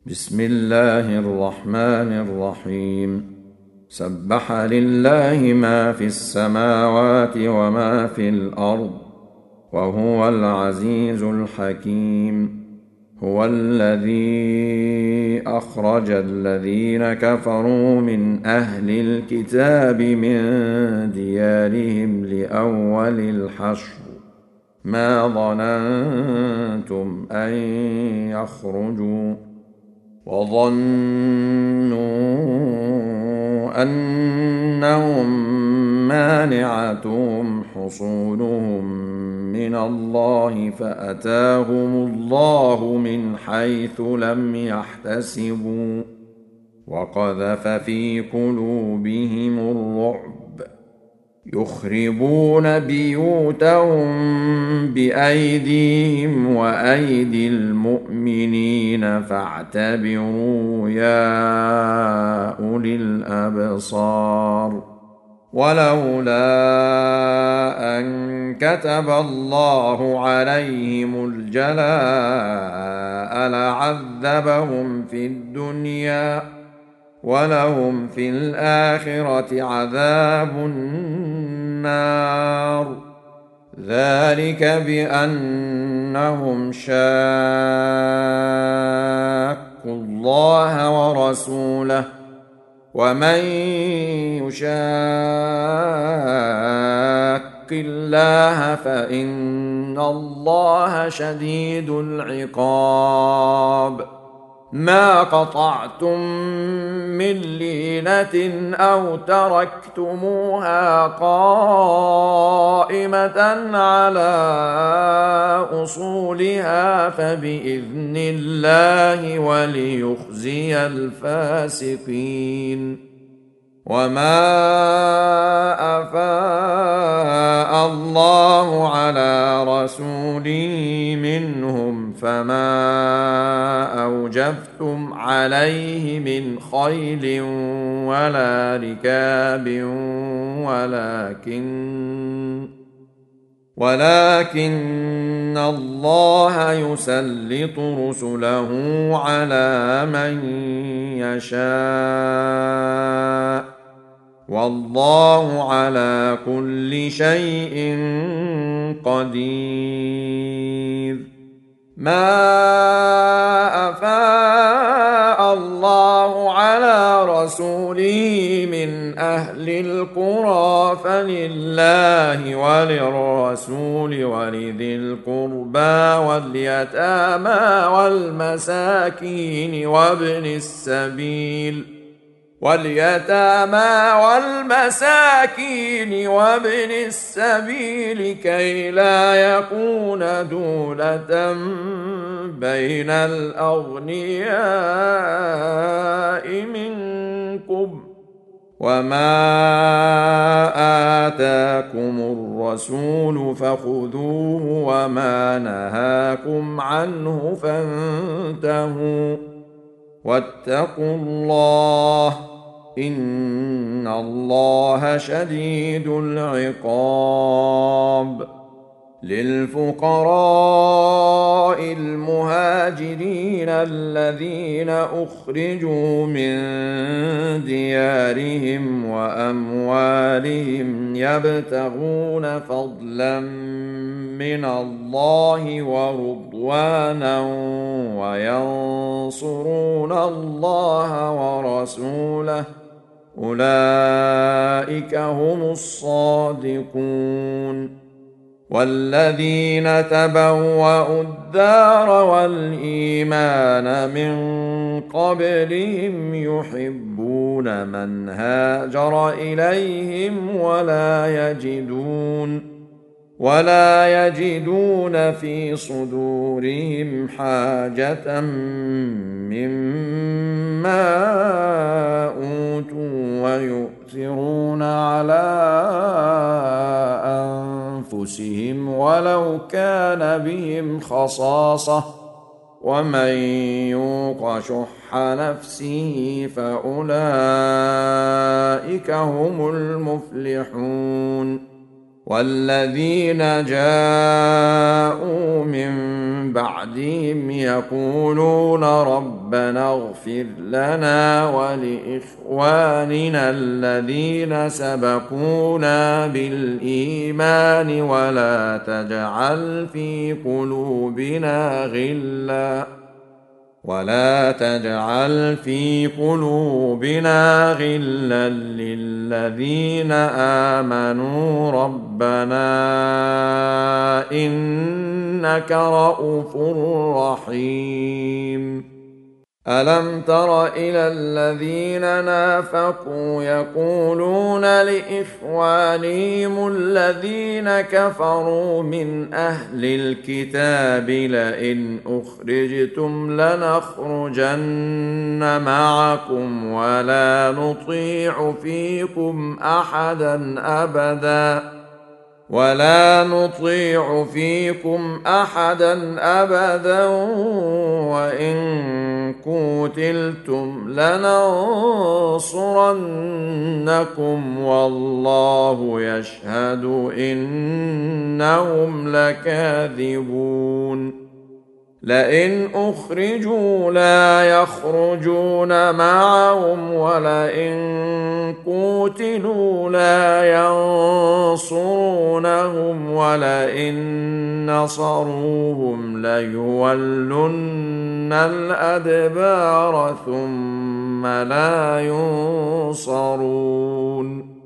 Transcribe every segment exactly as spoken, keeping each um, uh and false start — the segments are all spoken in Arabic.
بسم الله الرحمن الرحيم. سبح لله ما في السماوات وما في الأرض وهو العزيز الحكيم. هو الذي أخرج الذين كفروا من أهل الكتاب من ديارهم لأول الحشر ما ظننتم أن يخرجوا وظنوا أنهم مانعتهم حصونهم من الله فأتاهم الله من حيث لم يحتسبوا وقذف في قلوبهم الرعب يخربون بيوتهم بأيديهم وأيدي المؤمنين فاعتبروا يا أولي الأبصار. ولولا أن كتب الله عليهم الجلاء لعذبهم في الدنيا ولهم في الآخرة عذاب النار. ذلك بأنهم شاقوا الله ورسوله ومن يشاق الله فإن الله شديد العقاب. ما قطعتم من لينة أو تركتموها قائمة على أصولها فبإذن الله وليخزي الفاسقين. وما أفاء الله على رسوله منهم فما أوجفتم عليه من خيل ولا ركاب ولكن ولكن الله يسلط رسله على من يشاء والله على كل شيء قدير. ما أفاء الله على رسوله من أهل القرى فلله وللرسول ولذي القربى واليتامى والمساكين وابن السبيل واليتامى والمساكين وابن السبيل كي لا يكون دولة بين الأغنياء منكم. وما آتاكم الرسول فخذوه وما نهاكم عنه فانتهوا واتقوا الله إن الله شديد العقاب. للفقراء المهاجرين الذين أخرجوا من ديارهم وأموالهم يبتغون فضلا من الله ورضوانا وينصرون الله ورسوله أولئك هم الصادقون. والذين تبوأوا الدار والإيمان من قبلهم يحبون من هاجر إليهم ولا يجدون ولا يجدون في صدورهم حاجة مما أوتوا ويؤثرون على أنفسهم ولو كان بهم خصاصة ومن يوق شح نفسه فأولئك هم المفلحون. والذين جاءوا من بعدهم يقولون ربنا اغفر لنا ولإخواننا الذين سبقونا بالإيمان ولا تجعل في قلوبنا غلا ولا تجعل في قلوبنا غلا للذين آمنوا ربنا إنك رءوف رحيم. ألم تر إلى الذين نافقوا يقولون لإخوانهم الذين كفروا من أهل الكتاب لئن أخرجتم لنخرجن معكم ولا نطيع فيكم أحدا أبدا ولا نطيع فيكم أحدا أبدا وإن قتلتم لننصرنكم والله يشهد إنهم لكاذبون. لئن أخرجوا لا يخرجون معهم ولئن قتلوا لا ينصرونهم ولئن نصروهم ليولن الأدبار ثم لا ينصرون.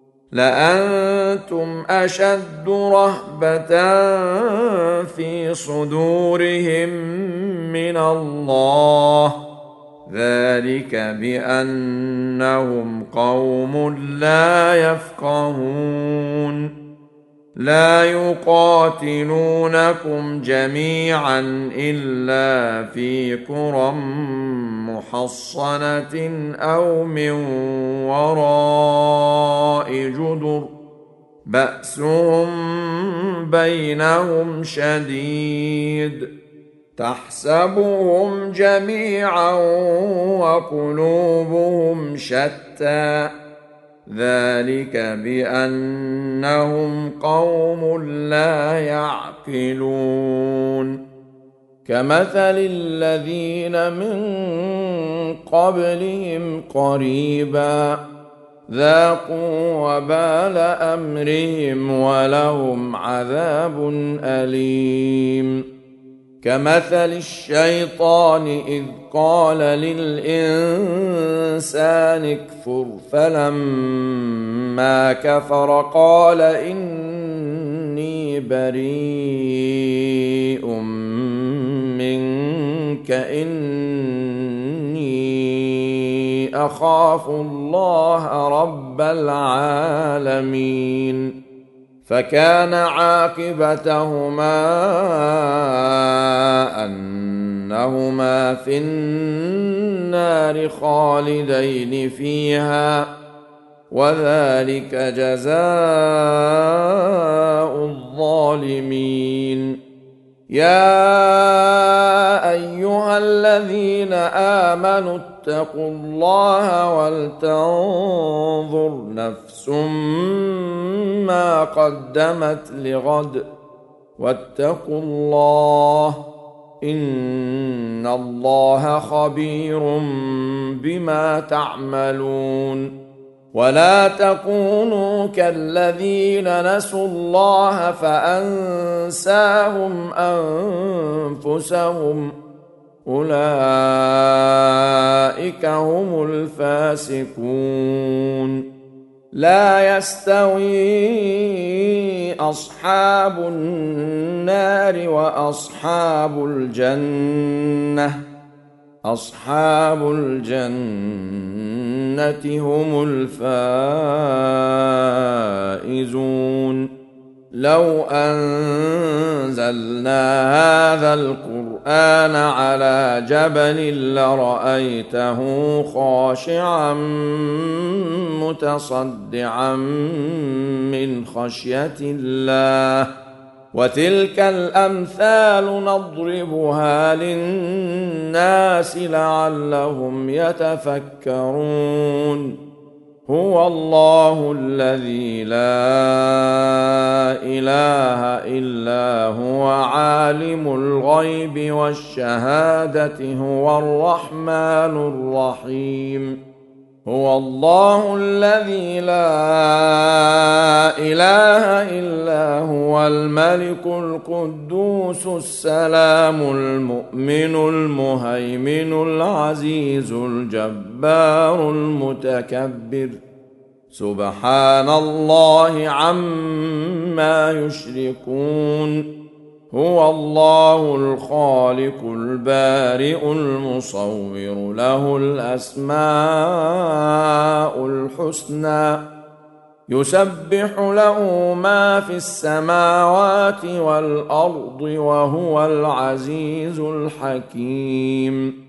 لأنتم أشد رهبة في صدورهم من الله ذلك بأنهم قوم لا يفقهون. لا يقاتلونكم جميعا إلا في قرى محصنة أو من وراء جدر بأسهم بينهم شديد تحسبهم جميعا وقلوبهم شتى ذلك بأنهم قوم لا يعقلون. كمثل الذين من قبلهم قريبا ذاقوا وبال أمرهم ولهم عذاب أليم. كمثل الشيطان إذ قال للإنسان اكفر فلما كفر قال إني بريء منك إني أخاف الله رب العالمين. فكان عاقبتهما أنهما في النار خالدين فيها وذلك جزاء الظالمين. يا أيها الذين آمنوا اتقوا الله ولتنظر نفس ما قدمت لغد واتقوا الله إن الله خبير بما تعملون. ولا تكونوا كالذين نسوا الله فأنساهم أنفسهم أولئك هم الفاسقون. لا يستوي أصحاب النار وأصحاب الجنة أصحاب الجنة هم الفائزون. لو أنزلنا هذا القرآن على جبل لرأيته خاشعا متصدعا من خشية الله وتلك الأمثال نضربها للناس لعلهم يتفكرون. هو الله الذي لا إله إلا هو عالم الغيب والشهادة هو الرحمن الرحيم هو الله الذي لا إله إلا هو الملك القدوس السلام المؤمن المهيمن العزيز الجبار المتكبر سبحان الله عما يشركون هو الله الخالق البارئ المصور له الأسماء الحسنى يسبح له ما في السماوات والأرض وهو العزيز الحكيم